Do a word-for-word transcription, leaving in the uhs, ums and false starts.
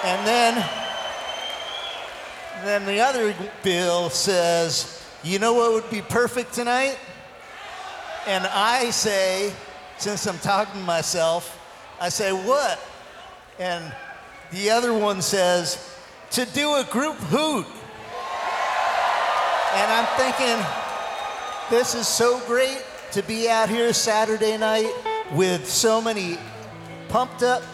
And then, then the other Bill says, you know what would be perfect tonight? And I say, since I'm talking to myself, I say, what? And the other one says, to do a group hoot. And I'm thinking, this is so great to be out here Saturday night with so many pumped up